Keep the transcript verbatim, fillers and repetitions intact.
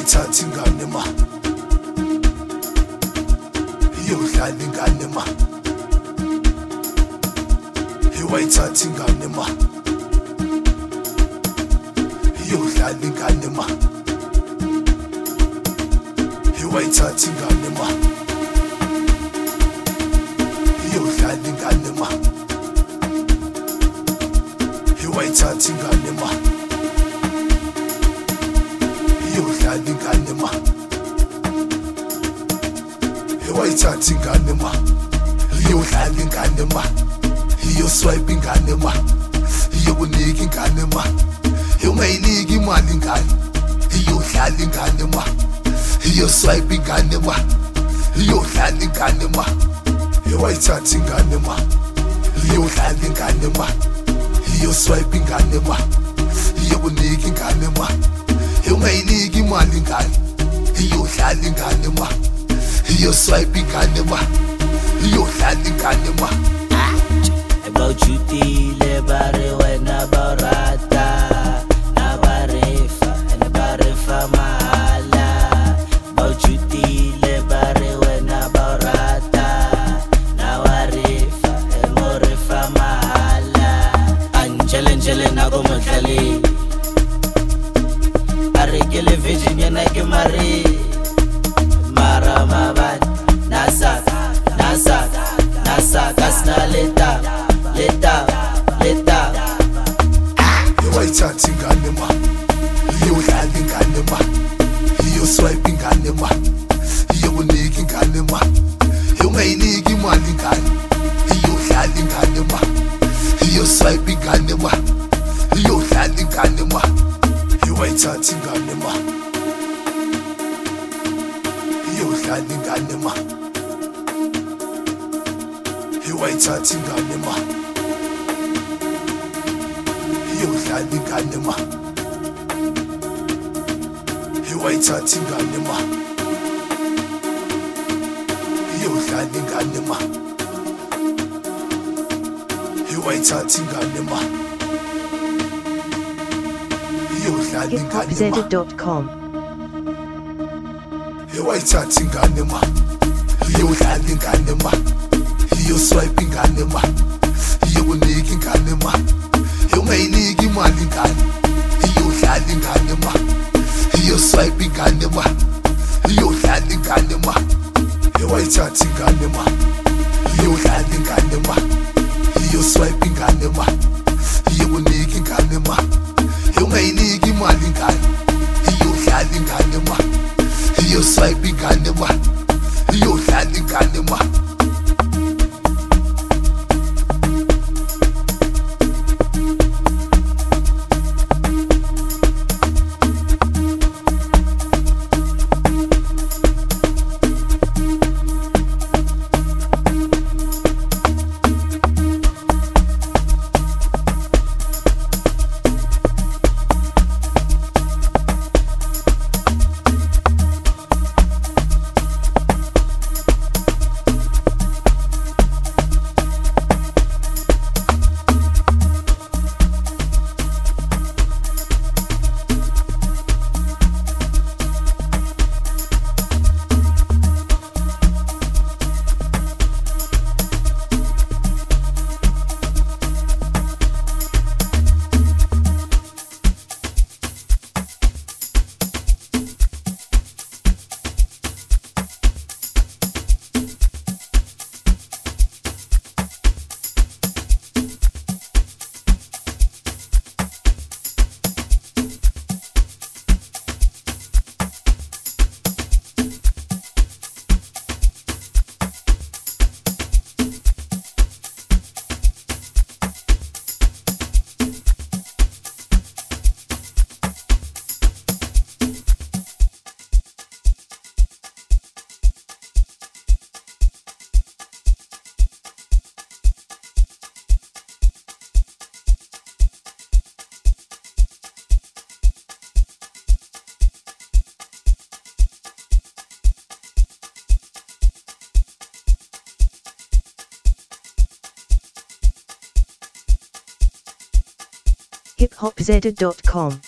iwayithatha ingane ma iyodlala ingane ma iwayithatha ingane ma iyodlala ingane ma iwayithatha ingane ma iyodlala ingane ma iwayithatha ingane ma iyodlala ingane ma iwayithatha ingane ma iyodlala ingane ma iyoswipe ingane ma iyokunika ingane ma ungayiniki imali ingane iyodlala ingane ma iyoswipe ingane ma iyodlala ingane ma iwayithatha ingane ma iyodlala ingane ma iyoswipe ingane ma iyokunika ingane ma ungayiniki imali ingane iyodlala ingane ma iyoswipe ingane ma iyodlala ingane ma ebawujudile bare wena bawrata nabarefa nabarefa mahala bawujudile bare wena bawrata nawarefa emorefa mahala anjele njele nako modlali arekele virginia nake mari mara mabani nasaka nasaka nasaka sna leta leta leta iwayithatha ingane ma iyodlala ingane ma iyoswipe ingane ma iyokunika ingane ma ungayiniki imali ingane iyodlala ingane ma iyoswipe ingane ma iyodlala ingane ma iwayithatha ingane ma iyodlala ingane ma iwayithatha ingane ma iyodlala ingane ma iwayithatha ingane ma iyodlala ingane ma iwayithatha ingane ma iyodlala hip hop ingane ma zedit dot com iwayithatha ingane ma iyodlala ingane ma iyoswipe ingane ma iyokunika ingane ma ungayiniki imali ingane iyodlala ingane ma iyoswipe ingane ma iyodlala ingane ma iwayithatha ingane ma iyodlala ingane ma iyoswipe ingane ma iyokunika ingane ma ungayiniki imali ingane iyodlala ingane ma iyoswipe ingane ma iyodlala ingane ma hip hop zedit dot com